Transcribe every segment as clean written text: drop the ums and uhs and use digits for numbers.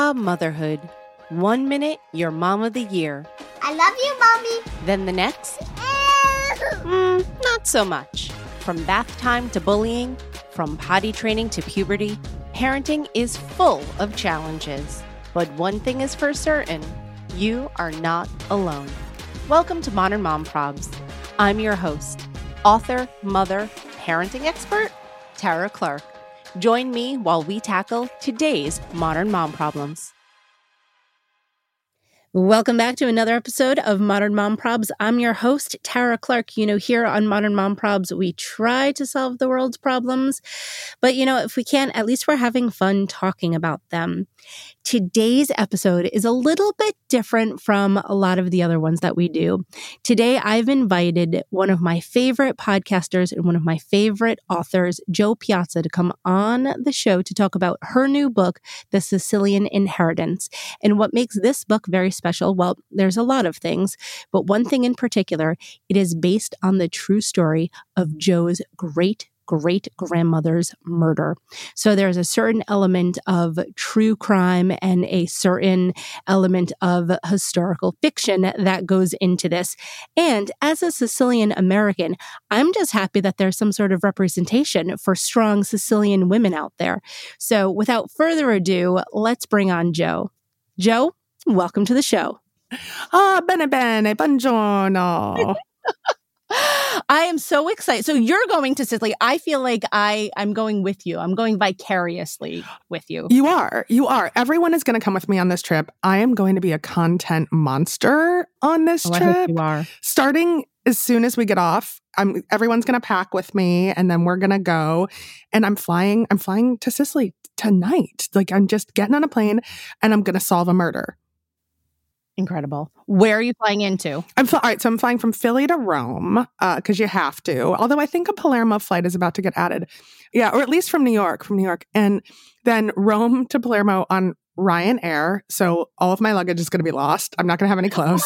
Motherhood. 1 minute, you're Mom of the Year. I love you, Mommy. Then the next, not so much. From bath time to bullying, from potty training to puberty, parenting is full of challenges. But one thing is for certain, you are not alone. Welcome to Modern Mom Probs. I'm your host, author, mother, parenting expert, Tara Clark. Join me while we tackle today's modern mom problems. Welcome back to another episode of Modern Mom Probs. I'm your host, Tara Clark. Here on Modern Mom Probs, we try to solve the world's problems. But, if we can, at least we're having fun talking about them. Today's episode is a little bit different from a lot of the other ones that we do. Today, I've invited one of my favorite podcasters and one of my favorite authors, Jo Piazza, to come on the show to talk about her new book, The Sicilian Inheritance. And what makes this book very special, well, there's a lot of things, but one thing in particular, it is based on the true story of Jo's great-grandmother's murder. So there's a certain element of true crime and a certain element of historical fiction that goes into this. And as a Sicilian American, I'm just happy that there's some sort of representation for strong Sicilian women out there. So without further ado, let's bring on Jo. Jo, welcome to the show. Bene, buongiorno. I am so excited. So you're going to Sicily. I feel like I'm going with you. I'm going vicariously with you. You are. Everyone is going to come with me on this trip. I am going to be a content monster on this trip. I hope you are. Starting as soon as we get off, everyone's going to pack with me, and then we're going to go. And I'm flying to Sicily tonight. Like, I'm just getting on a plane, and I'm going to solve a murder. Incredible. Where are you flying into? All right, so I'm flying from Philly to Rome because you have to. Although I think a Palermo flight is about to get added. Yeah, or at least from New York. And then Rome to Palermo on Ryanair. So all of my luggage is going to be lost. I'm not going to have any clothes.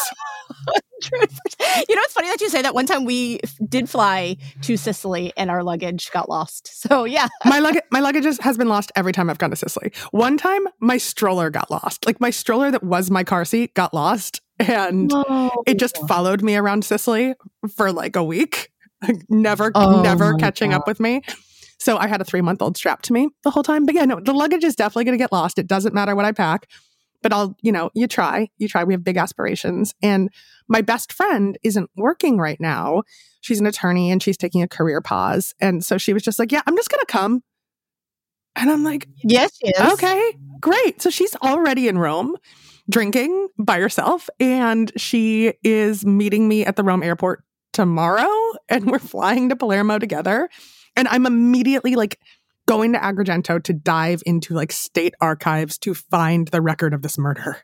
It's funny that you say that. One time we did fly to Sicily and our luggage got lost. So yeah. My luggage has been lost every time I've gone to Sicily. One time my stroller got lost. Like, my stroller that was my car seat got lost, and it just followed me around Sicily for like a week. Never catching up with me. So I had a 3-month-old strapped to me the whole time. But yeah, no, the luggage is definitely going to get lost. It doesn't matter what I pack. But you try. We have big aspirations. And my best friend isn't working right now. She's an attorney and she's taking a career pause. And so she was just like, yeah, I'm just going to come. And I'm like, yes, she is. Okay, great. So she's already in Rome drinking by herself. And she is meeting me at the Rome airport tomorrow. And we're flying to Palermo together. And I'm immediately going to Agrigento to dive into state archives to find the record of this murder.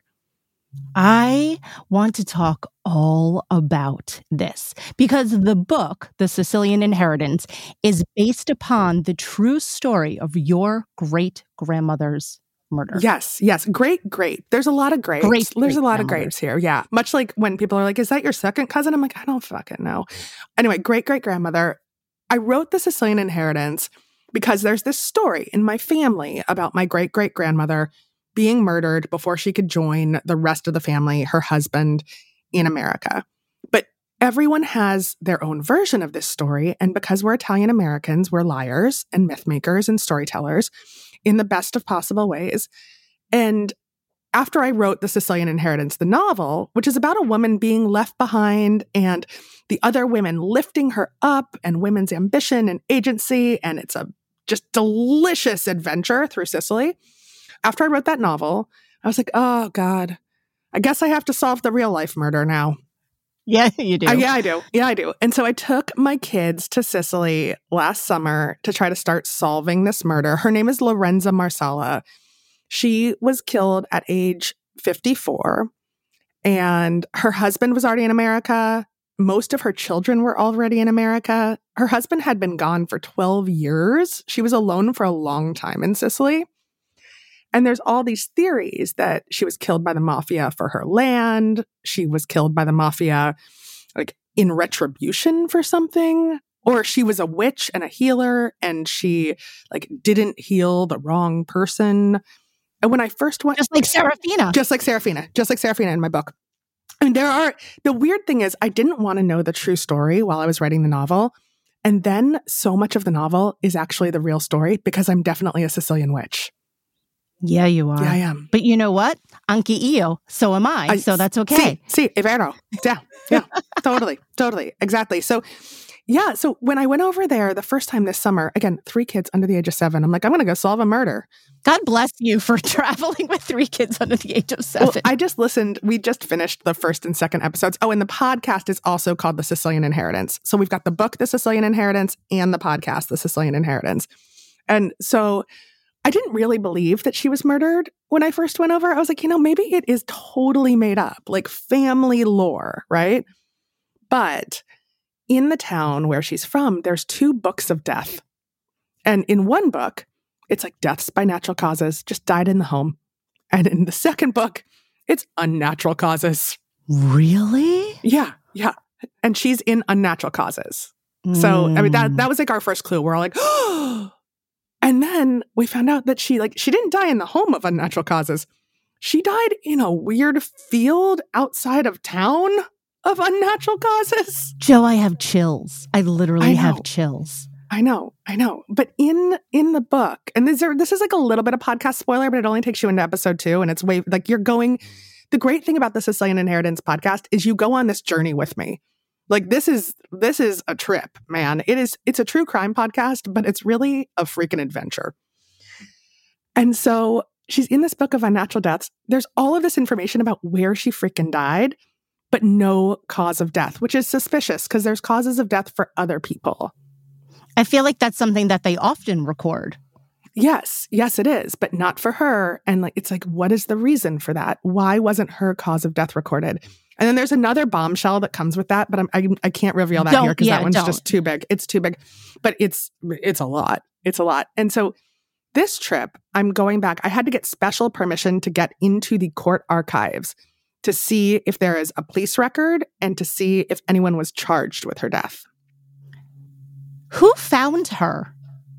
I want to talk all about this because the book, The Sicilian Inheritance, is based upon the true story of your great-grandmother's murder. Yes. Great. There's a lot of greats. There's a lot of greats here. Yeah. Much like when people are like, is that your second cousin? I'm like, I don't fucking know. Anyway, great-great-grandmother. I wrote The Sicilian Inheritance because there's this story in my family about my great-great-grandmother being murdered before she could join the rest of the family, her husband, in America. But everyone has their own version of this story. And because we're Italian Americans, we're liars and myth makers and storytellers in the best of possible ways. And after I wrote The Sicilian Inheritance, the novel, which is about a woman being left behind and the other women lifting her up and women's ambition and agency, and it's a just delicious adventure through Sicily. After I wrote that novel, I was like, oh, God, I guess I have to solve the real life murder now. Yeah, you do. Yeah, I do. And so I took my kids to Sicily last summer to try to start solving this murder. Her name is Lorenza Marsala. She was killed at age 54, and her husband was already in America. Most of her children were already in America. Her husband had been gone for 12 years. She was alone for a long time in Sicily. And there's all these theories that she was killed by the mafia for her land. She was killed by the mafia in retribution for something. Or she was a witch and a healer and she didn't heal the wrong person. And when I first went... Just like Serafina. Just like Serafina in my book. And the weird thing is, I didn't want to know the true story while I was writing the novel. And then so much of the novel is actually the real story because I'm definitely a Sicilian witch. Yeah, you are. Yeah, I am. But you know what? Anche io. So am I. So that's okay. Sì, è vero. Yeah, totally. Exactly. So, yeah. So when I went over there the first time this summer, again, 3 kids under the age of 7, I'm like, I'm going to go solve a murder. God bless you for traveling with 3 kids under the age of 7. Well, I just listened. We just finished the first and second episodes. Oh, and the podcast is also called The Sicilian Inheritance. So we've got the book, The Sicilian Inheritance, and the podcast, The Sicilian Inheritance. And so I didn't really believe that she was murdered when I first went over. I was like, maybe it is totally made up, like family lore, right? But in the town where she's from, there's 2 books of death. And in one book, it's like deaths by natural causes, just died in the home. And in the second book, it's unnatural causes. Really? Yeah. And she's in unnatural causes. So, I mean, that was like our first clue. We're all like, oh. And then we found out that she didn't die in the home of unnatural causes. She died in a weird field outside of town of unnatural causes. Jo, I have chills. I literally have chills. I know. But in the book, and this is like a little bit of podcast spoiler, but it only takes you into episode 2, and it's way like you're going. The great thing about the Sicilian Inheritance podcast is you go on this journey with me. Like this is a trip, man. It's a true crime podcast, but it's really a freaking adventure. And so she's in this book of unnatural deaths. There's all of this information about where she freaking died, but no cause of death, which is suspicious because there's causes of death for other people. I feel like that's something that they often record. Yes, it is, but not for her. And it's like, what is the reason for that? Why wasn't her cause of death recorded? And then there's another bombshell that comes with that, but I can't reveal that here because that one's just too big. It's too big, but it's a lot. It's a lot. And so this trip, I'm going back. I had to get special permission to get into the court archives to see if there is a police record and to see if anyone was charged with her death. Who found her?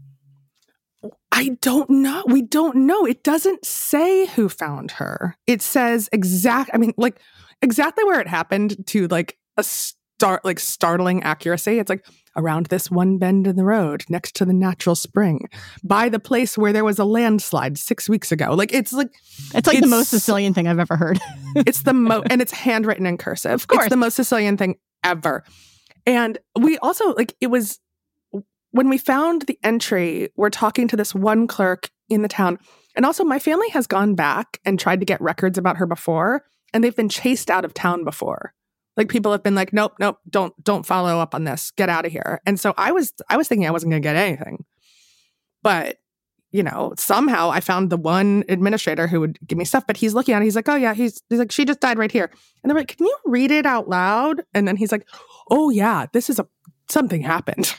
I don't know. We don't know. It doesn't say who found her. It says exactly where it happened to like a startling accuracy. It's like around this one bend in the road next to the natural spring by the place where there was a landslide 6 weeks ago. It's the most Sicilian thing I've ever heard. It's the and it's handwritten in cursive. Of course. It's the most Sicilian thing ever. And we also it was when we found the entry, we're talking to this one clerk in the town. And also my family has gone back and tried to get records about her before, and they've been chased out of town before. Like people have been like, nope, don't follow up on this. Get out of here. And so I was thinking I wasn't going to get anything. But, somehow I found the one administrator who would give me stuff, but he's looking at it. He's like, oh yeah, he's like, she just died right here. And they're like, can you read it out loud? And then he's like, oh yeah, something happened.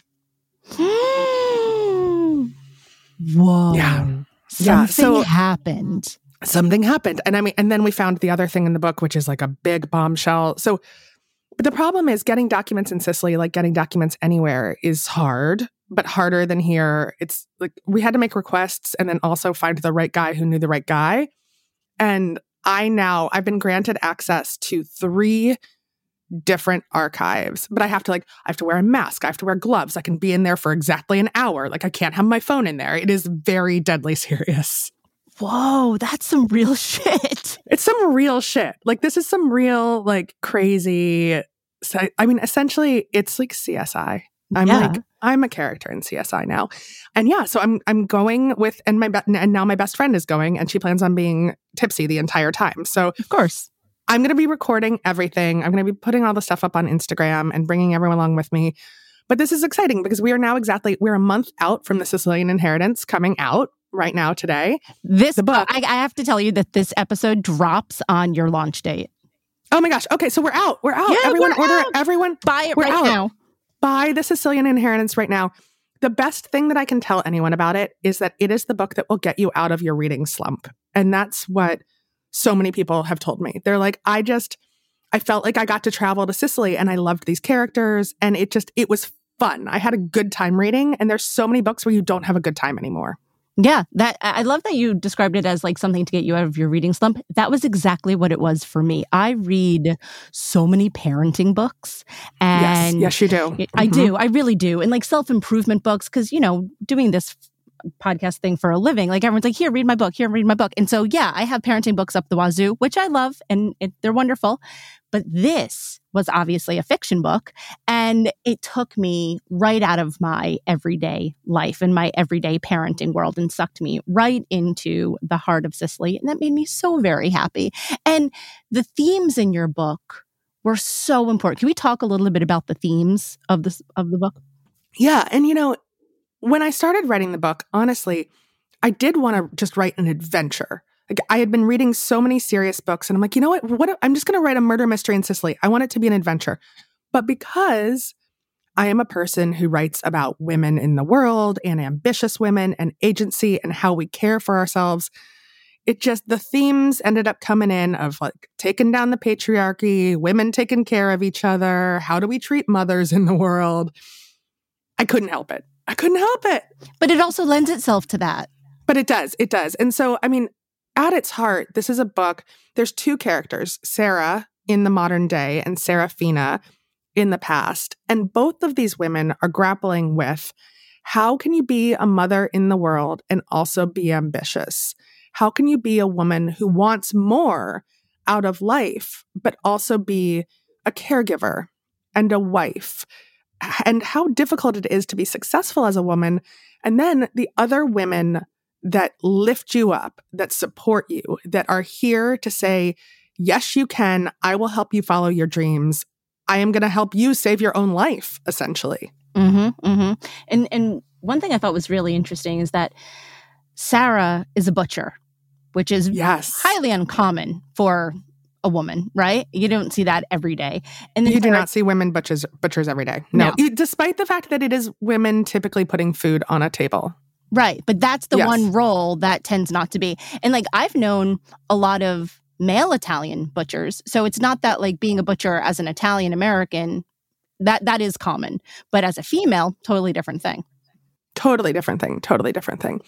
Whoa. Yeah. Something happened. Something happened. And then we found the other thing in the book, which is like a big bombshell. So, but the problem is getting documents in Sicily, like getting documents anywhere, is hard, but harder than here. It's like we had to make requests and then also find the right guy who knew the right guy. And I've been granted access to 3 different archives, but I have to wear a mask. I have to wear gloves. I can be in there for exactly an hour. Like I can't have my phone in there. It is very deadly serious. Whoa, that's some real shit. It's some real shit. Like this is some real essentially it's like CSI. I'm a character in CSI now. And yeah, so I'm going with, and now my best friend is going, and she plans on being tipsy the entire time. So of course, I'm going to be recording everything. I'm going to be putting all the stuff up on Instagram and bringing everyone along with me. But this is exciting because we're a month out from the Sicilian Inheritance coming out right now today. The book. I have to tell you that this episode drops on your launch date. Oh my gosh. Okay, so we're out. We're out. Yeah, everyone order out. it. Everyone buy it right now. Buy the Sicilian Inheritance right now. The best thing that I can tell anyone about it is that it is the book that will get you out of your reading slump. And that's what so many people have told me. They're like, I felt like I got to travel to Sicily and I loved these characters and it was fun. I had a good time reading, and there's so many books where you don't have a good time anymore. Yeah, that I love that you described it as like something to get you out of your reading slump. That was exactly what it was for me. I read so many parenting books, and yes, you do. I do. I really do. And like self-improvement books, because, doing this podcast thing for a living, like everyone's like, here, read my book, here, read my book. And so, yeah, I have parenting books up the wazoo, which I love, and they're wonderful. But this was obviously a fiction book, and it took me right out of my everyday life and my everyday parenting world and sucked me right into the heart of Sicily. And that made me so very happy. And the themes in your book were so important. Can we talk a little bit about the themes of the book? Yeah. And, when I started writing the book, honestly, I did want to just write an adventure. Like, I had been reading so many serious books, and I'm like, you know what? I'm just going to write a murder mystery in Sicily. I want it to be an adventure. But because I am a person who writes about women in the world and ambitious women and agency and how we care for ourselves, the themes ended up coming in of like taking down the patriarchy, women taking care of each other, how do we treat mothers in the world? I couldn't help it. But it also lends itself to that. But it does. And so, I mean, at its heart, this is a book. There's two characters, Sarah in the modern day and Serafina in the past. And both of these women are grappling with, how can you be a mother in the world and also be ambitious? How can you be a woman who wants more out of life, but also be a caregiver and a wife? And how difficult it is to be successful as a woman. And then the other women that lift you up, that support you, that are here to say, yes, you can. I will help you follow your dreams. I am going to help you save your own life, essentially. Mm-hmm, mm-hmm. And one thing I thought was really interesting is that Sarah is a butcher, which is highly uncommon for a woman, right? You don't see that every day. And then you do not see women butchers every day. No. Despite the fact that it is women typically putting food on a table. Right. But that's the one role that tends not to be. And like, I've known a lot of male Italian butchers. So it's not that like being a butcher as an Italian American, that is common. But as a female, totally different thing. Totally different thing.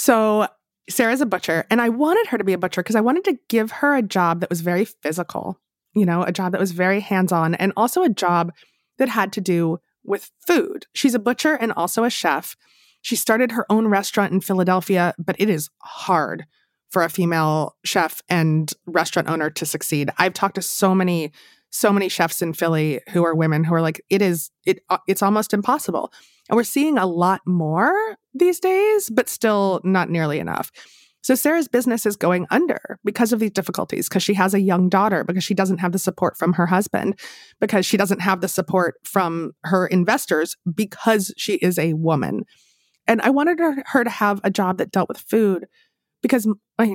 So Sarah's a butcher, and I wanted her to be a butcher because I wanted to give her a job that was very physical, a job that was very hands-on, and also a job that had to do with food. She's a butcher and also a chef. She started her own restaurant in Philadelphia, but it is hard for a female chef and restaurant owner to succeed. I've talked to so many chefs in Philly who are women who are like, it's almost impossible. And we're seeing a lot more these days, but still not nearly enough. So Sarah's business is going under because of these difficulties, because she has a young daughter, because she doesn't have the support from her husband, because she doesn't have the support from her investors, because she is a woman. And I wanted her to have a job that dealt with food, because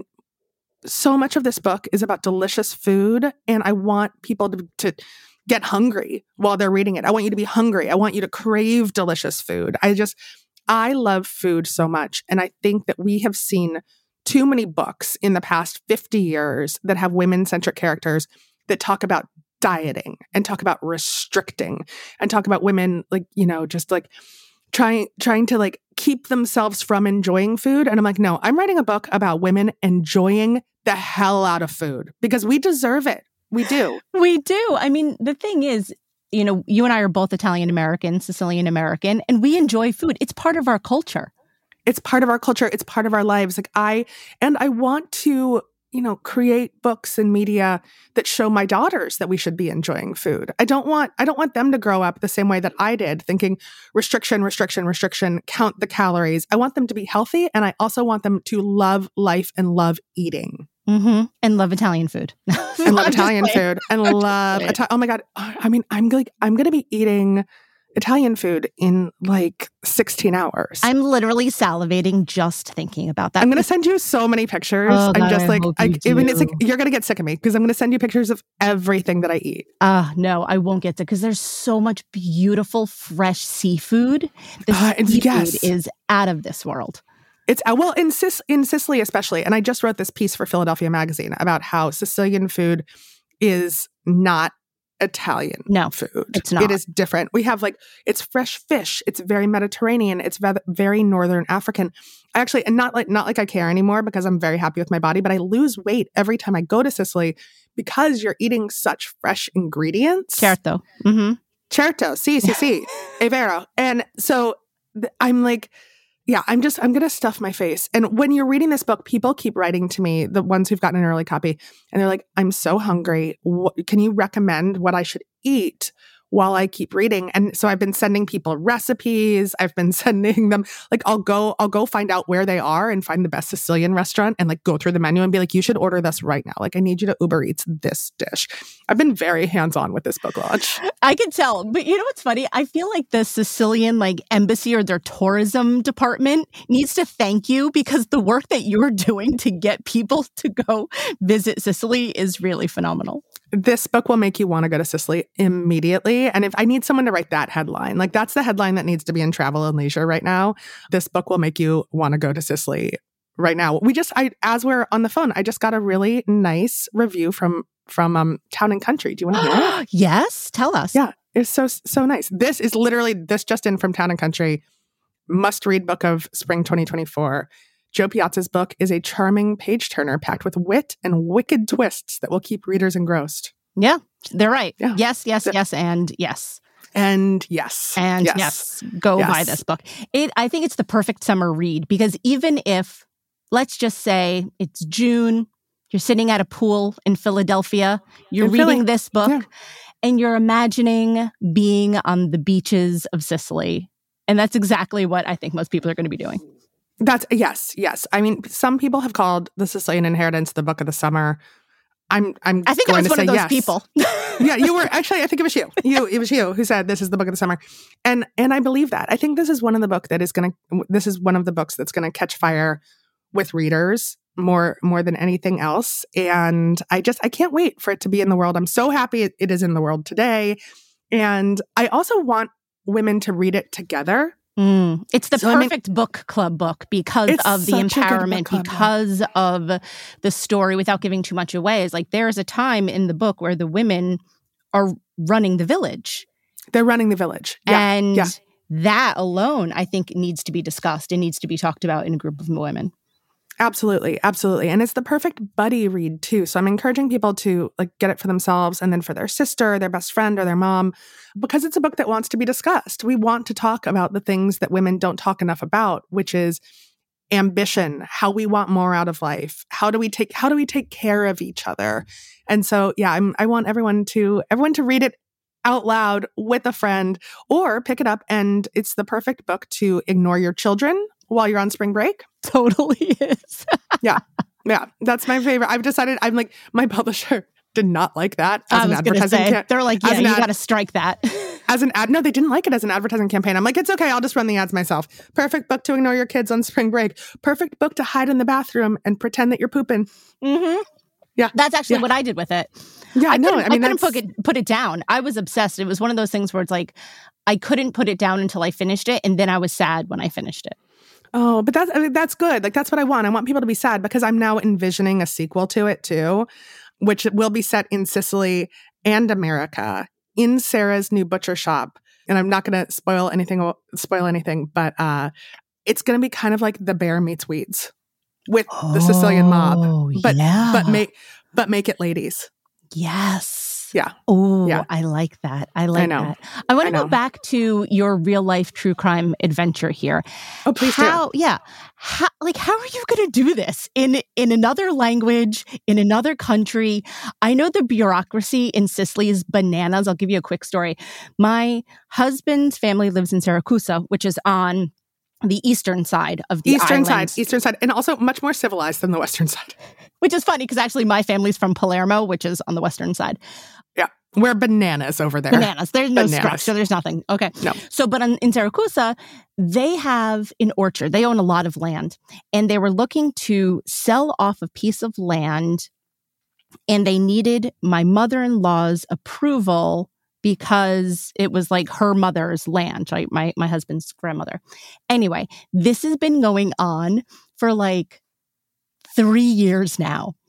so much of this book is about delicious food, and I want people to get hungry while they're reading it. I want you to be hungry. I want you to crave delicious food. I love food so much. And I think that we have seen too many books in the past 50 years that have women-centric characters that talk about dieting and talk about restricting and talk about women just like trying to like keep themselves from enjoying food. And I'm like, no, I'm writing a book about women enjoying the hell out of food because we deserve it. We do. We do. I mean, the thing is, you and I are both Italian American, Sicilian American, and we enjoy food. It's part of our culture. It's part of our culture. It's part of our lives. Like I want to, create books and media that show my daughters that we should be enjoying food. I don't want them to grow up the same way that I did, thinking restriction, count the calories. I want them to be healthy, and I also want them to love life and love eating. Mm-hmm. And love Italian food. And love Italian food. And love oh my God. I mean, I'm going to be eating Italian food in like 16 hours. I'm literally salivating just thinking about that. I'm going to send you so many pictures. Oh, I'm just like, it's like, you're going to get sick of me because I'm going to send you pictures of everything that I eat. No, I won't get sick because there's so much beautiful, fresh seafood. The seafood is out of this world. It's in Sicily especially, and I just wrote this piece for Philadelphia Magazine about how Sicilian food is not Italian food. It's not. It is different. We have it's fresh fish. It's very Mediterranean. It's very Northern African. I actually, and not like I care anymore because I'm very happy with my body, but I lose weight every time I go to Sicily because you're eating such fresh ingredients. Certo. Mm-hmm. Certo. Si, è vero. And so I'm like, yeah, I'm going to stuff my face. And when you're reading this book, people keep writing to me, the ones who've gotten an early copy, and they're like, I'm so hungry. Can you recommend what I should eat while I keep reading? And so I've been sending people recipes. I've been sending them, I'll go find out where they are and find the best Sicilian restaurant and go through the menu and be like, you should order this right now. I need you to Uber Eats this dish. I've been very hands-on with this book launch. I can tell. But you know what's funny? I feel like the Sicilian embassy or their tourism department needs to thank you because the work that you're doing to get people to go visit Sicily is really phenomenal. This book will make you want to go to Sicily immediately. And if I need someone to write that headline, that's the headline that needs to be in Travel and Leisure right now. This book will make you want to go to Sicily right now. As we're on the phone, I just got a really nice review from Town and Country. Do you want to hear it? Yes, tell us. Yeah, it's so nice. This just in from Town and Country. Must read book of spring 2024. Jo Piazza's book is a charming page-turner packed with wit and wicked twists that will keep readers engrossed. Yeah, they're right. Yeah. Yes, and yes. And yes. Go buy this book. I think it's the perfect summer read because even if, let's just say it's June, you're sitting at a pool in Philadelphia, you're reading this book, and you're imagining being on the beaches of Sicily. And that's exactly what I think most people are going to be doing. Yes. I mean, some people have called The Sicilian Inheritance the book of the summer. I think I was one of those people. Yeah, you were. Actually, I think it was you. It was you who said this is the book of the summer. And I believe that. I think this is one of the books that's going to catch fire with readers more than anything else. And I can't wait for it to be in the world. I'm so happy it is in the world today. And I also want women to read it together. It's the perfect book club book because of the empowerment, because of the story, without giving too much away. It's there's a time in the book where the women are running the village. They're running the village. And that alone, I think, needs to be discussed. It needs to be talked about in a group of women. Absolutely. And it's the perfect buddy read too. So I'm encouraging people to get it for themselves and then for their sister, their best friend, or their mom, because it's a book that wants to be discussed. We want to talk about the things that women don't talk enough about, which is ambition, how we want more out of life. How do we take care of each other? And so, I want everyone to read it out loud with a friend or pick it up. And it's the perfect book to ignore your children while you're on spring break. Totally is. Yeah. That's my favorite. I've decided my publisher did not like that as an advertising. They're like, you got to strike that. As an ad. No, they didn't like it as an advertising campaign. I'm like, it's okay. I'll just run the ads myself. Perfect book to ignore your kids on spring break. Perfect book to hide in the bathroom and pretend that you're pooping. Mm-hmm. Yeah. That's actually what I did with it. Yeah, I know. I couldn't put it down. I was obsessed. It was one of those things where it's I couldn't put it down until I finished it. And then I was sad when I finished it. Oh, but that's good. That's what I want. I want people to be sad because I'm now envisioning a sequel to it too, which will be set in Sicily and America in Sarah's new butcher shop. And I'm not going to spoil anything, but it's going to be kind of like The Bear Meets Weeds with the Sicilian mob, but make it ladies. Yes. Yeah. Oh, yeah. I like that. I that. I want to go back to your real life true crime adventure here. Oh, please do. Yeah. How are you going to do this in another language, in another country? I know the bureaucracy in Sicily is bananas. I'll give you a quick story. My husband's family lives in Siracusa, which is on the eastern side of the island. Eastern side, and also much more civilized than the western side. Which is funny because actually my family's from Palermo, which is on the western side. Yeah, we're bananas over there. Bananas. There's no structure. There's nothing. Okay. No. So, but in Siracusa, they have an orchard. They own a lot of land, and they were looking to sell off a piece of land, and they needed my mother-in-law's approval because it was her mother's land, right? My husband's grandmother. Anyway, this has been going on for 3 years now.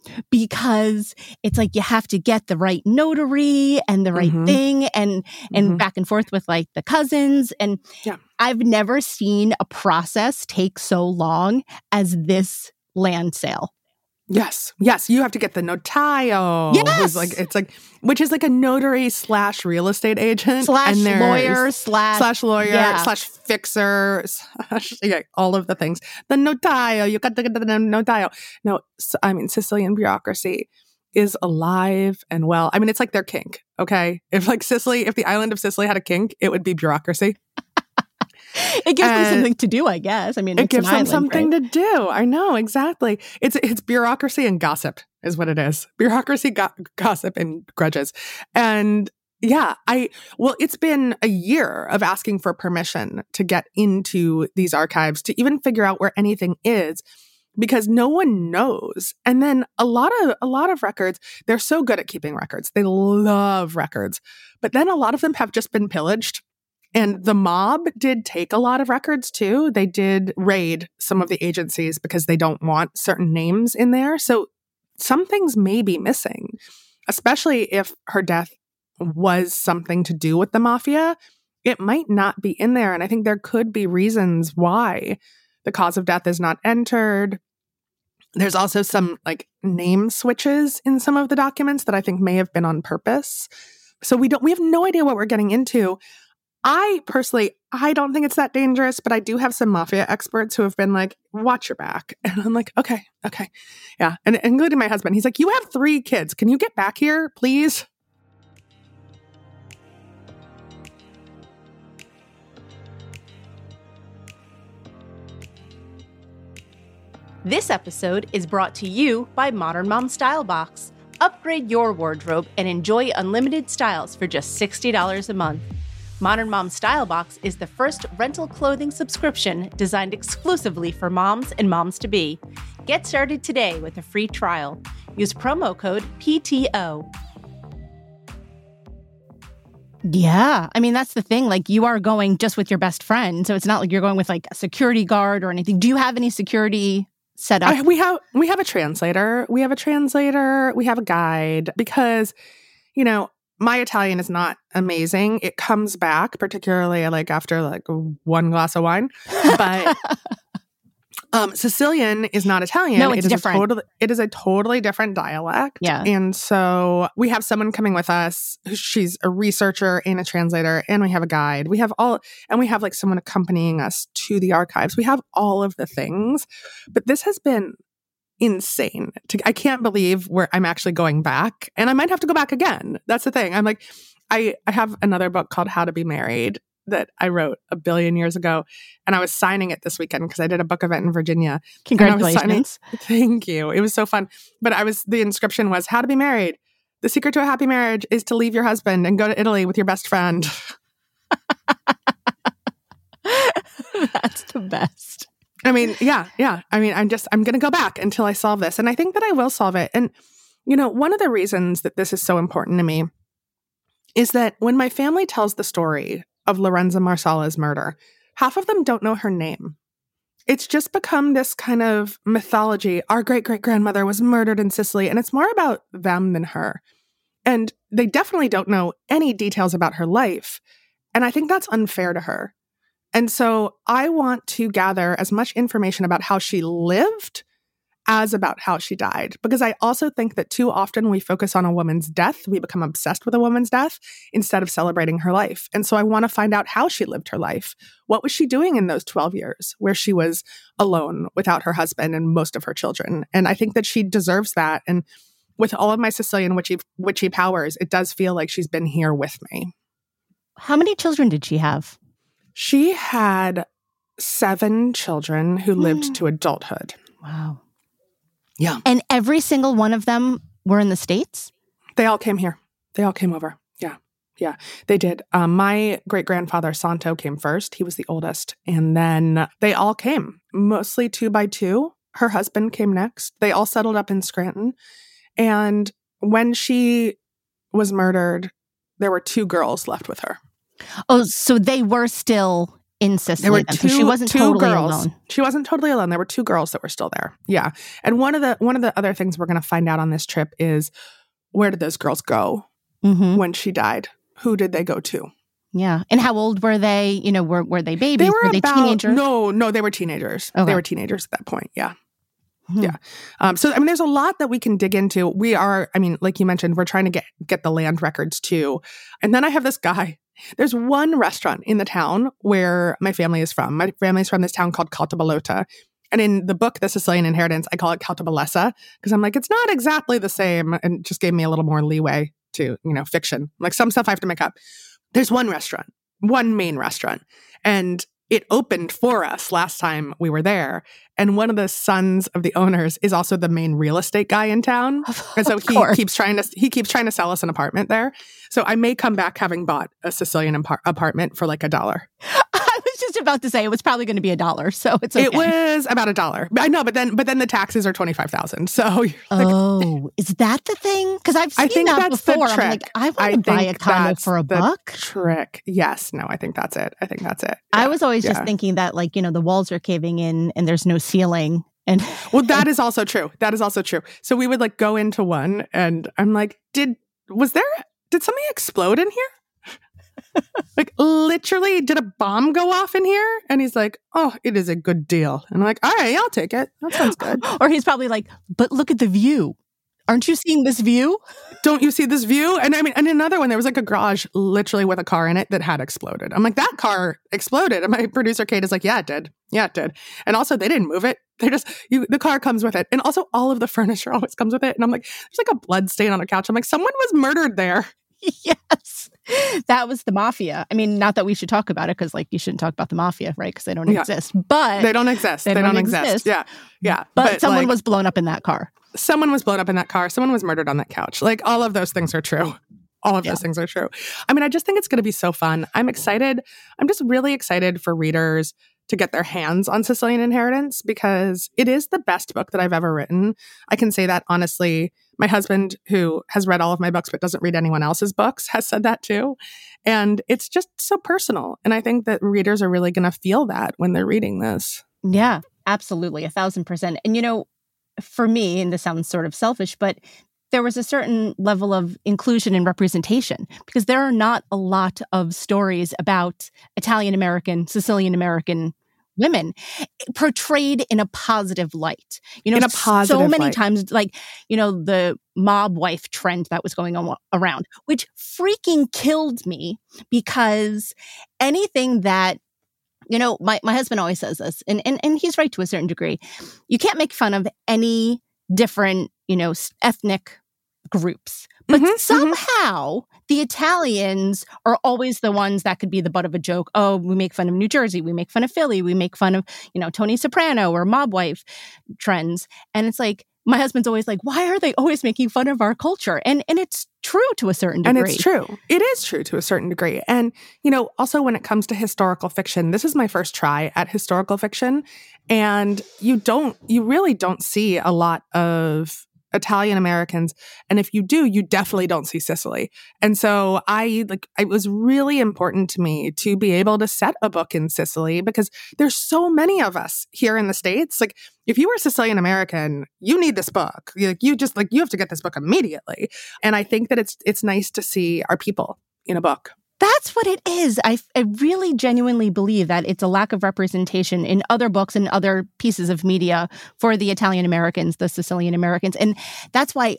because it's like you have to get the right notary and the right thing and back and forth with like the cousins. And I've never seen a process take so long as this land sale. Yes. You have to get the notario. Yes. Which is like a notary / real estate agent. /lawyer / fixer / all of the things. The notario. You got the notario. No, I mean, Sicilian bureaucracy is alive and well. I mean, it's like their kink. Okay. If the island of Sicily had a kink, it would be bureaucracy. It gives them something to do, I guess. I mean, it gives them something to do. I know, exactly. It's bureaucracy and gossip is what it is. Bureaucracy, gossip, and grudges. And it's been a year of asking for permission to get into these archives, to even figure out where anything is, because no one knows. And then a lot of records, they're so good at keeping records. They love records. But then a lot of them have just been pillaged. And the mob did take a lot of records too. They did raid some of the agencies because they don't want certain names in there. So some things may be missing, especially if her death was something to do with the mafia. It might not be in there. And I think there could be reasons why the cause of death is not entered. There's also some like name switches in some of the documents that I think may have been on purpose. So we have no idea what we're getting into. I don't think it's that dangerous, but I do have some mafia experts who have been like, watch your back. And I'm like, okay. Yeah. And including my husband. He's like, you have 3 kids. Can you get back here, please? This episode is brought to you by Modern Mom Style Box. Upgrade your wardrobe and enjoy unlimited styles for just $60 a month. Modern Mom Style Box is the first rental clothing subscription designed exclusively for moms and moms-to-be. Get started today with a free trial. Use promo code PTO. Yeah. I mean, that's the thing. Like, you are going just with your best friend. So it's not like you're going with like a security guard or anything. Do you have any security set up? We have a translator. We have a guide because, my Italian is not amazing. It comes back, particularly like after like 1 glass of wine. But Sicilian is not Italian. No, it's different. It is a totally different dialect. Yeah. And so we have someone coming with us. She's a researcher and a translator, and we have a guide. We have like someone accompanying us to the archives. We have all of the things. But this has been insane. I can't believe where I'm actually going back, and I might have to go back again. That's the thing. I'm like, I have another book called How to Be Married that I wrote a billion years ago, and I was signing it this weekend because I did a book event in Virginia. Congratulations. Thank you. It was so fun. But the inscription was, How to Be Married. The secret to a happy marriage is to leave your husband and go to Italy with your best friend. That's the best. I mean, yeah. I mean, I'm going to go back until I solve this. And I think that I will solve it. And, one of the reasons that this is so important to me is that when my family tells the story of Lorenza Marsala's murder, half of them don't know her name. It's just become this kind of mythology. Our great-great-grandmother was murdered in Sicily, and it's more about them than her. And they definitely don't know any details about her life. And I think that's unfair to her. And so I want to gather as much information about how she lived as about how she died. Because I also think that too often we focus on a woman's death. We become obsessed with a woman's death instead of celebrating her life. And so I want to find out how she lived her life. What was she doing in those 12 years where she was alone without her husband and most of her children? And I think that she deserves that. And with all of my Sicilian witchy powers, it does feel like she's been here with me. How many children did she have? She had 7 children who lived to adulthood. Wow. Yeah. And every single one of them were in the States? They all came here. They all came over. Yeah, they did. My great-grandfather, Santo, came first. He was the oldest. And then they all came, mostly 2 by 2. Her husband came next. They all settled up in Scranton. And when she was murdered, there were 2 girls left with her. Oh, so they were still in Sicily. So she wasn't totally alone. She wasn't totally alone. There were 2 girls that were still there. Yeah. And one of the other things we're going to find out on this trip is, where did those girls go when she died? Who did they go to? Yeah. And how old were they? You know, were they babies? Were they teenagers? No, they were teenagers. Okay. They were teenagers at that point. Yeah. Yeah. So, I mean, there's a lot that we can dig into. We are, I mean, like you mentioned, we're trying to get the land records too. And then I have this guy. There's one restaurant in the town where my family is from. My family's from this town called Caltabellotta. And in the book, The Sicilian Inheritance, I call it Caltabellessa because I'm like, it's not exactly the same. And it just gave me a little more leeway to, fiction. Like some stuff I have to make up. There's one main restaurant. And it opened for us last time we were there. And one of the sons of the owners is also the main real estate guy in town. And so he keeps trying to sell us an apartment there. So I may come back having bought a Sicilian apartment for like $1. I was just about to say it was probably going to be $1, so it's okay. It was about $1. I know, but then the taxes are $25,000. So you're like, is that the thing? Because I've seen that before. I'm like, I want to buy a condo for $1. Trick. Yes. No, I think that's it. Yeah. I was always just thinking that, like, the walls are caving in and there's no ceiling. And well, that is also true. So we would like go into one, and I'm like, did something explode in here? Like, literally, did a bomb go off in here? And he's like, oh, it is a good deal. And I'm like, all right, I'll take it. That sounds good. Or he's probably like, but look at the view. Aren't you seeing this view? Don't you see this view? And I mean, and another one, there was like a garage literally with a car in it that had exploded. I'm like, that car exploded. And my producer, Kate, is like, yeah, it did. And also, they didn't move it. The car comes with it. And also, all of the furniture always comes with it. And I'm like, there's like a blood stain on a couch. I'm like, someone was murdered there. Yes. That was the mafia. I mean, not that we should talk about it because, like, you shouldn't talk about the mafia, right? Because they don't exist. But they don't exist. They don't exist. Yeah. But someone was blown up in that car. Someone was blown up in that car. Someone was murdered on that couch. Like, all of those things are true. Those things are true. I mean, I just think it's going to be so fun. I'm excited. I'm just really excited for readers to get their hands on Sicilian Inheritance because it is the best book that I've ever written. I can say that honestly. My husband, who has read all of my books but doesn't read anyone else's books, has said that too. And it's just so personal. And I think that readers are really going to feel that when they're reading this. Yeah, absolutely. 1,000%. And, for me, and this sounds sort of selfish, but there was a certain level of inclusion and representation because there are not a lot of stories about Italian-American, Sicilian-American women portrayed in a positive light. So many times, like, the mob wife trend that was going on around, which freaking killed me because anything that, my husband always says this, and he's right to a certain degree. You can't make fun of any different, ethnic groups. But somehow the Italians are always the ones that could be the butt of a joke. Oh, we make fun of New Jersey. We make fun of Philly. We make fun of, Tony Soprano or mob wife trends. And it's like, my husband's always like, why are they always making fun of our culture? And it's true to a certain degree. And it's true. It is true to a certain degree. And, also when it comes to historical fiction, this is my first try at historical fiction. And you really don't see a lot of Italian Americans. And if you do, you definitely don't see Sicily. And so it was really important to me to be able to set a book in Sicily because there's so many of us here in the States. Like, if you are Sicilian American, you need this book. You have to get this book immediately. And I think that it's nice to see our people in a book. That's what it is. I really genuinely believe that it's a lack of representation in other books and other pieces of media for the Italian Americans, the Sicilian Americans. And that's why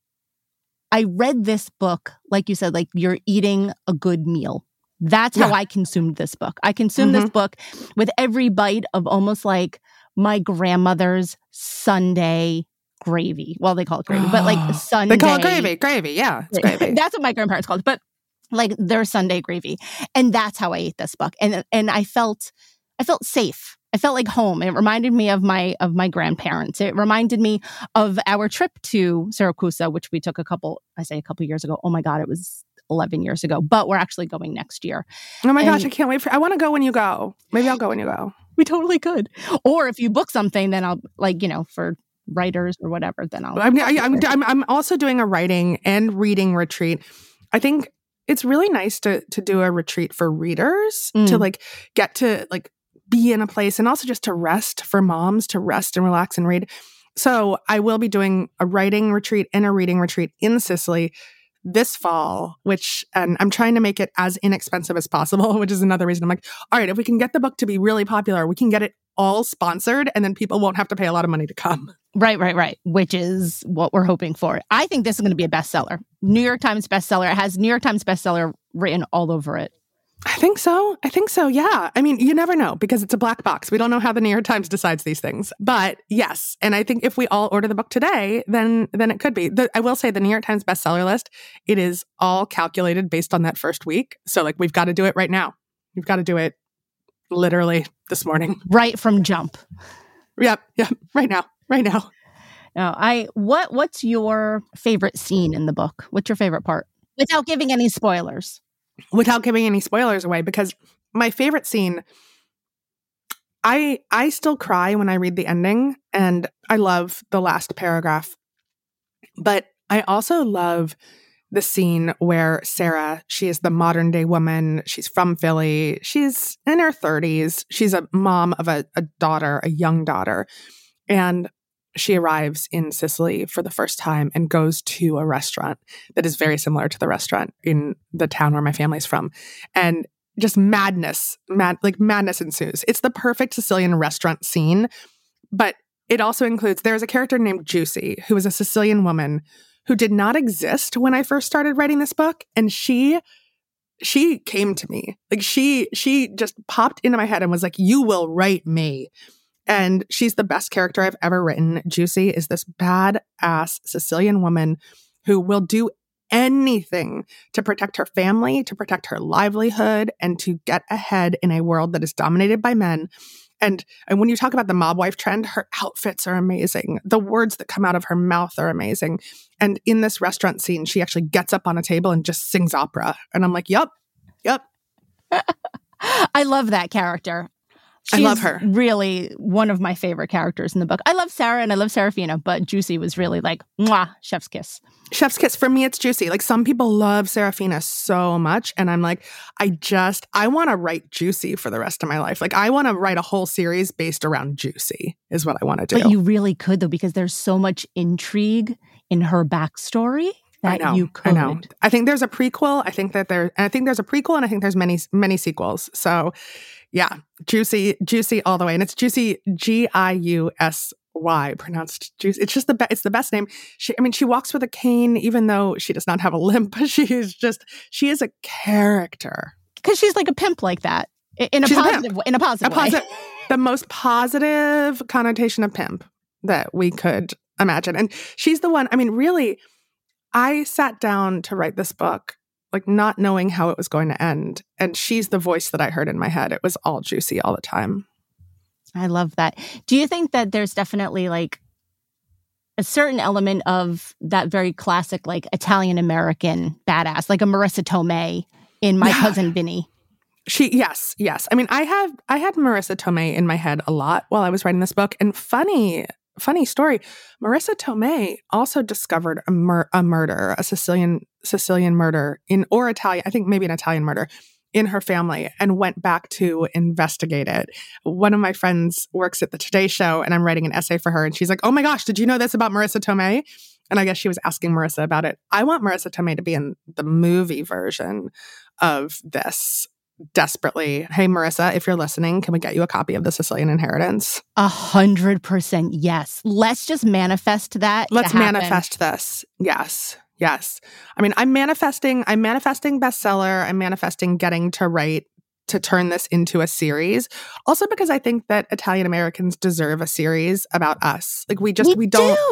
I read this book, like you said, like you're eating a good meal. That's how I consumed this book. I consumed this book with every bite of almost like my grandmother's Sunday gravy. Well, they call it gravy, but like Sunday. They call it gravy. Yeah, it's gravy. That's what my grandparents called it. But like their Sunday gravy. And that's how I ate this book. And I felt safe. I felt like home. It reminded me of my grandparents. It reminded me of our trip to Syracuse, which we took a couple years ago. Oh my God, it was 11 years ago. But we're actually going next year. Oh my gosh, I can't wait I want to go when you go. Maybe I'll go when you go. We totally could. Or if you book something, then I'll for writers or whatever, then I'll. I'm also doing a writing and reading retreat. I think it's really nice to do a retreat for readers, to like get to like be in a place, and also just to rest, for moms to rest and relax and read. So I will be doing a writing retreat and a reading retreat in Sicily this fall, and I'm trying to make it as inexpensive as possible, which is another reason I'm like, all right, if we can get the book to be really popular, we can get it all sponsored, and then people won't have to pay a lot of money to come. Right. Which is what we're hoping for. I think this is going to be a bestseller. New York Times bestseller. It has New York Times bestseller written all over it. I think so. Yeah. I mean, you never know because it's a black box. We don't know how the New York Times decides these things. But yes, and I think if we all order the book today, then it could be. I will say the New York Times bestseller list, it is all calculated based on that first week. So like we've got to do it right now. We've got to do it literally this morning. Right from jump. Yep. Right now. Now, what's your favorite scene in the book? What's your favorite part? Without giving any spoilers. Without giving any spoilers away, because my favorite scene, I still cry when I read the ending, and I love the last paragraph. But I also love the scene where Sarah, she is the modern day woman. She's from Philly. She's in her 30s. She's a mom of a daughter, a young daughter. And she arrives in Sicily for the first time and goes to a restaurant that is very similar to the restaurant in the town where my family's from. And just madness ensues. It's the perfect Sicilian restaurant scene, but it also includes, there's a character named Juicy, who is a Sicilian woman who did not exist when I first started writing this book. And she came to me. Like she just popped into my head and was like, you will write me. And she's the best character I've ever written. Juicy is this badass Sicilian woman who will do anything to protect her family, to protect her livelihood, and to get ahead in a world that is dominated by men. And when you talk about the mob wife trend, her outfits are amazing. The words that come out of her mouth are amazing. And in this restaurant scene, she actually gets up on a table and just sings opera. And I'm like, yep. I love that character. I love her. Really one of my favorite characters in the book. I love Sarah and I love Serafina, but Juicy was really like, mwah, chef's kiss. Chef's kiss. For me, it's Juicy. Like some people love Serafina so much. And I'm like, I want to write Juicy for the rest of my life. Like I want to write a whole series based around Juicy is what I want to do. But you really could though, because there's so much intrigue in her backstory. I know. I think there's a prequel. I think there's a prequel, and I think there's many sequels. So, yeah, Juicy all the way, and it's Juicy, Giusy, pronounced Juicy. It's just it's the best name. She walks with a cane, even though she does not have a limp. She is a character because she's like a pimp like that in a positive way. The most positive connotation of pimp that we could imagine, and she's the one. I mean, really. I sat down to write this book, like not knowing how it was going to end. And she's the voice that I heard in my head. It was all Juicy all the time. I love that. Do you think that there's definitely like a certain element of that very classic, like Italian-American badass, like a Marissa Tomei in My Cousin Vinny? Yes. I mean, I had Marissa Tomei in my head a lot while I was writing this book. And funny story. Marissa Tomei also discovered a murder, a Sicilian murder or Italian, I think maybe an Italian murder in her family, and went back to investigate it. One of my friends works at the Today Show, and I'm writing an essay for her, and she's like, "Oh my gosh, did you know this about Marissa Tomei?" And I guess she was asking Marissa about it. I want Marissa Tomei to be in the movie version of this. Desperately. Hey, Marissa, if you're listening, can we get you a copy of The Sicilian Inheritance? 100% yes. Let's just manifest that. Let's manifest this. Yes. I mean, I'm manifesting bestseller. I'm manifesting getting to write, to turn this into a series. Also because I think that Italian Americans deserve a series about us. Like we do.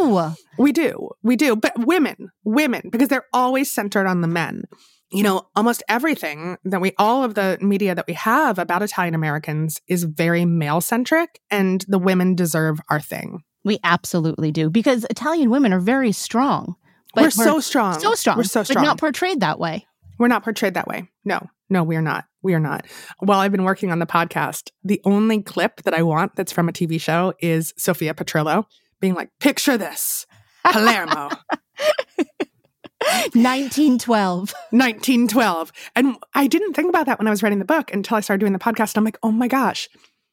But women, because they're always centered on the men. You know, almost everything all of the media that we have about Italian Americans is very male-centric, and the women deserve our thing. We absolutely do, because Italian women are very strong. But we're so strong. So strong. We're so strong. But not portrayed that way. We're not portrayed that way. No, we are not. We are not. While I've been working on the podcast, the only clip that I want that's from a TV show is Sophia Petrillo being like, "Picture this, Palermo." 1912. 1912. And I didn't think about that when I was writing the book until I started doing the podcast. I'm like, oh my gosh.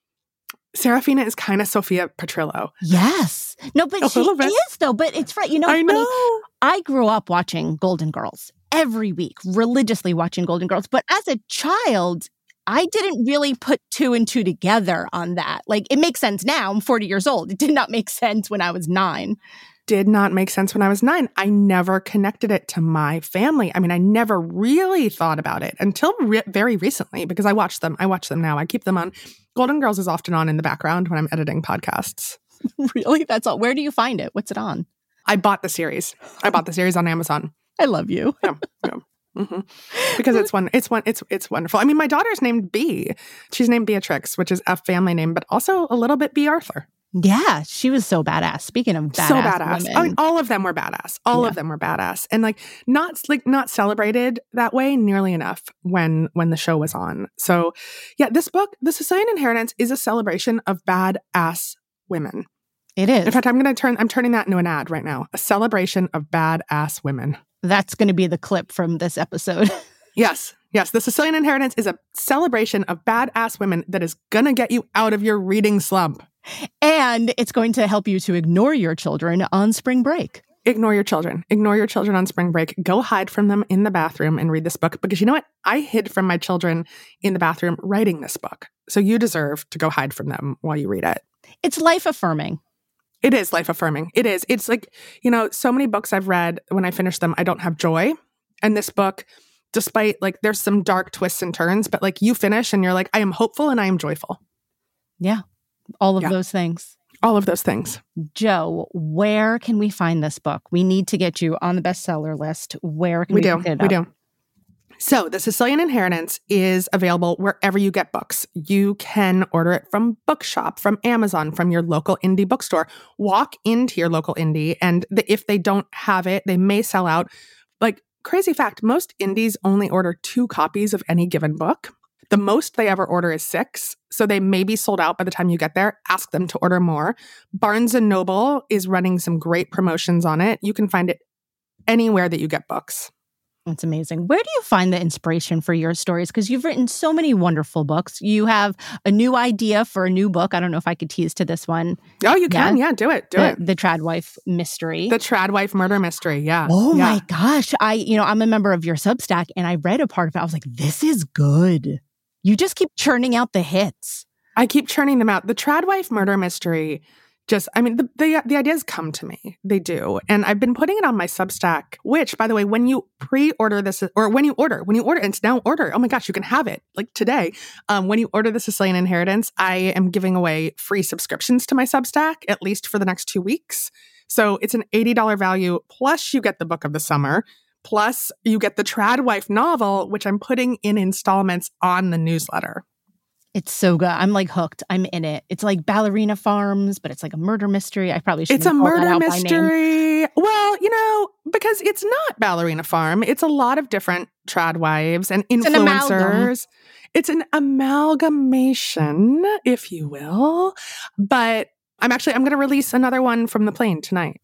Serafina is kind of Sophia Petrillo. Yes. No, but she is, though. But it's right. You know, I know. I grew up watching Golden Girls every week, religiously watching Golden Girls. But as a child, I didn't really put 2 and 2 together on that. Like, it makes sense now. I'm 40 years old. It did not make sense when I was 9. Did not make sense when I was 9. I never connected it to my family. I mean, I never really thought about it until very recently because I watch them. I watch them now. I keep them on. Golden Girls is often on in the background when I'm editing podcasts. Really? That's all. Where do you find it? What's it on? I bought the series. I bought the series on Amazon. I love you. Yeah. Mm-hmm. Because it's wonderful. I mean, my daughter's named Bea. She's named Beatrix, which is a family name, but also a little bit Bea Arthur. Yeah, she was so badass. Speaking of badass, so badass. Women. I mean, all of them were badass. All of them were badass, and not celebrated that way nearly enough when the show was on. So, yeah, this book, The Sicilian Inheritance, is a celebration of badass women. It is. In fact, I'm turning that into an ad right now. A celebration of badass women. That's going to be the clip from this episode. Yes. The Sicilian Inheritance is a celebration of badass women that is going to get you out of your reading slump. And it's going to help you to ignore your children on spring break. Ignore your children. Ignore your children on spring break. Go hide from them in the bathroom and read this book. Because you know what? I hid from my children in the bathroom writing this book. So you deserve to go hide from them while you read it. It's life affirming. It is life affirming. It is. It's like, you know, so many books I've read, when I finish them, I don't have joy. And this book, despite there's some dark twists and turns, but you finish and you're like, I am hopeful and I am joyful. Yeah. All of those things. All of those things. Jo, where can we find this book? We need to get you on the bestseller list. Where can we pick it up? We do. So The Sicilian Inheritance is available wherever you get books. You can order it from Bookshop, from Amazon, from your local indie bookstore. Walk into your local indie, and if they don't have it, they may sell out. Crazy fact, most indies only order 2 copies of any given book. The most they ever order is 6, so they may be sold out by the time you get there. Ask them to order more. Barnes & Noble is running some great promotions on it. You can find it anywhere that you get books. That's amazing. Where do you find the inspiration for your stories? Because you've written so many wonderful books. You have a new idea for a new book. I don't know if I could tease to this one. Oh, you can. Yeah, do it. The Tradwife mystery. The Tradwife murder mystery. Yeah. Oh my gosh. I'm a member of your Substack, and I read a part of it. I was like, this is good. You just keep churning out the hits. I keep churning them out. The Tradwife murder mystery. The ideas come to me. They do. And I've been putting it on my Substack, which, by the way, when you pre-order this, or when you order, it's now order. Oh my gosh, you can have it today. When you order The Sicilian Inheritance, I am giving away free subscriptions to my Substack, at least for the next 2 weeks. So it's an $80 value, plus you get the book of the summer, plus you get the Tradwife novel, which I'm putting in installments on the newsletter. It's so good. I'm hooked. I'm in it. It's like Ballerina Farms, but it's like a murder mystery. I probably shouldn't. It's a murder mystery. Well, because it's not Ballerina Farm. It's a lot of different Tradwives and influencers. It's an amalgamation, if you will. But I'm going to release another one from the plane tonight.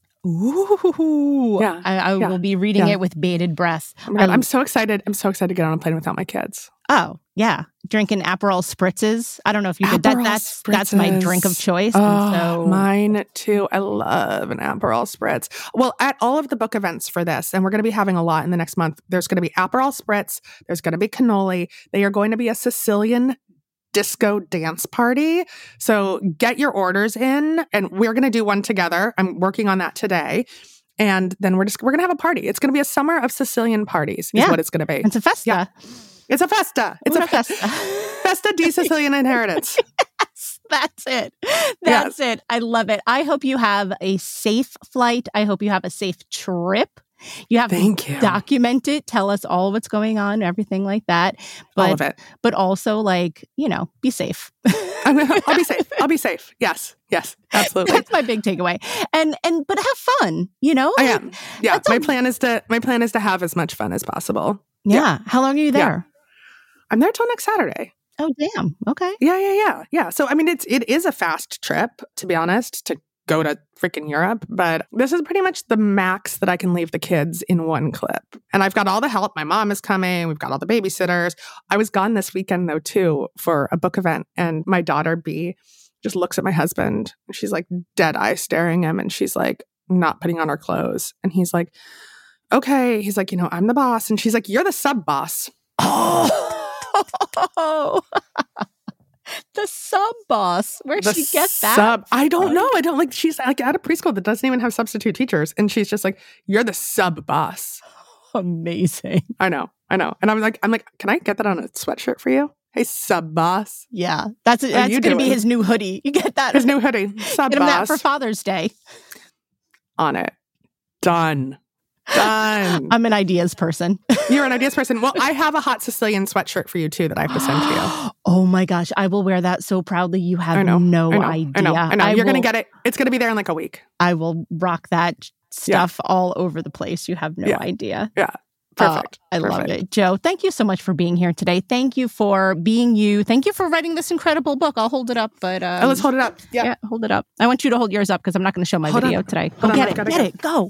Ooh. Yeah. I will be reading it with bated breath. Oh my God, I'm so excited. I'm so excited to get on a plane without my kids. Oh, yeah. Drinking Aperol spritzes. I don't know if you did that. That's my drink of choice. Oh, mine too. I love an Aperol spritz. Well, at all of the book events for this, and we're going to be having a lot in the next month, there's going to be Aperol spritz. There's going to be cannoli. They are going to be a Sicilian disco dance party. So get your orders in, and we're going to do one together. I'm working on that today. And then we're going to have a party. It's going to be a summer of Sicilian parties is what it's going to be. It's a festa. Yeah. It's a festa. It's a festa. Festa di Sicilian Inheritance. Yes, that's it. That's it. I love it. I hope you have a safe flight. I hope you have a safe trip. You have to document it. Tell us all what's going on, everything like that. But, all of it. But also, be safe. I'll be safe. I'll be safe. Yes, absolutely. That's my big takeaway. But have fun. I am. Yeah, my plan is to have as much fun as possible. Yeah. How long are you there? Yeah. I'm there till next Saturday. Oh, damn. Okay. Yeah. So, it is a fast trip, to be honest, to go to freaking Europe. But this is pretty much the max that I can leave the kids in one clip. And I've got all the help. My mom is coming. We've got all the babysitters. I was gone this weekend, though, too, for a book event. And my daughter, B, just looks at my husband. And she's like dead eye staring him. And she's like not putting on her clothes. And he's like, okay. He's like, I'm the boss. And she's like, you're the sub boss. Oh. The sub boss. Where'd she get that? Sub. I don't know. I don't she's like at a preschool that doesn't even have substitute teachers. And she's just like, you're the sub boss. Amazing. I know. And I'm like, can I get that on a sweatshirt for you? Hey, sub boss. Yeah. That's going to be his new hoodie. You get that. His new hoodie. Sub get him boss. that for Father's Day. On it. Done. I'm an ideas person. You're an ideas person. Well, I have a hot Sicilian sweatshirt for you too that I have to send to you. Oh my gosh. I will wear that so proudly. You have no idea. I know. You're going to get it. It's going to be there in like a week. I will rock that stuff all over the place. You have no idea. Yeah. Perfect. I love it. Jo, thank you so much for being here today. Thank you for being you. Thank you for writing this incredible book. I'll hold it up. But let's hold it up. Yeah, hold it up. I want you to hold yours up because I'm not going to show my video today. Go get it. Go.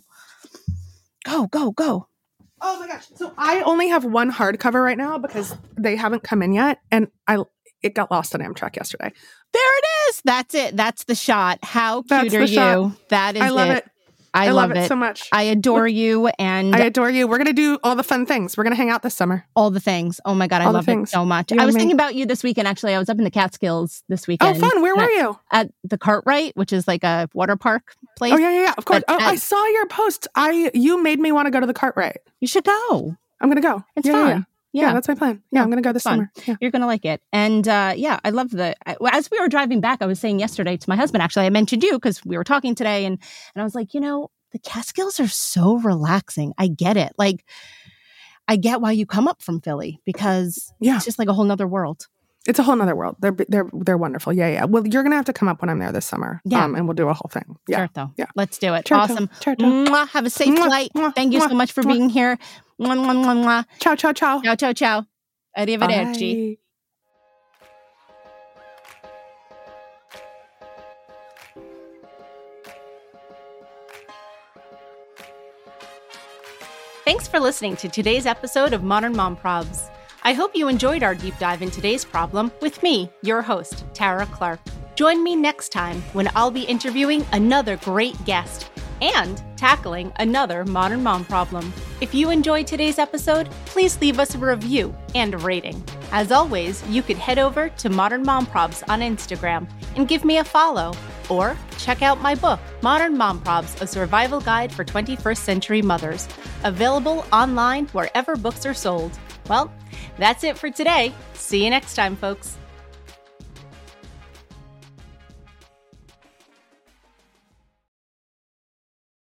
Go. Oh my gosh. So I only have one hardcover right now because they haven't come in yet. And it got lost on Amtrak yesterday. There it is. That's it. That's the shot. How cute are you? Shot. That is it. I love it. I love it so much. I adore you. And I adore you. We're going to do all the fun things. We're going to hang out this summer. All the things. Oh my God. I love it so much. I was thinking about you this weekend. Actually, I was up in the Catskills this weekend. Oh, fun. Where were you? At the Cartwright, which is like a water park place. Oh, yeah. Of course. I saw your post. You made me want to go to the Cartwright. You should go. I'm going to go. It's fun. Yeah, that's my plan. Yeah, I'm going to go this summer. Yeah. You're going to like it. And I love as we were driving back, I was saying yesterday to my husband, actually, I mentioned you because we were talking today. And I was like, the Catskills are so relaxing. I get it. Like, I get why you come up from Philly because it's just like a whole nother world. It's a whole nother world. They're wonderful. Yeah. Well, you're going to have to come up when I'm there this summer. Yeah. And we'll do a whole thing. Yeah. Certo. Yeah. Let's do it. Awesome. Mwah. Have a safe flight. Thank you so much for being here. Mwah, mwah, mwah, mwah. Ciao, ciao, ciao. Ciao, ciao, ciao. Arrivederci. Bye. Thanks for listening to today's episode of Modern Mom Probs. I hope you enjoyed our deep dive in today's problem with me, your host, Tara Clark. Join me next time when I'll be interviewing another great guest and tackling another modern mom problem. If you enjoyed today's episode, please leave us a review and a rating. As always, you could head over to Modern Mom Probs on Instagram and give me a follow. Or check out my book, Modern Mom Probs, A Survival Guide for 21st Century Mothers, available online wherever books are sold. Well, that's it for today. See you next time, folks.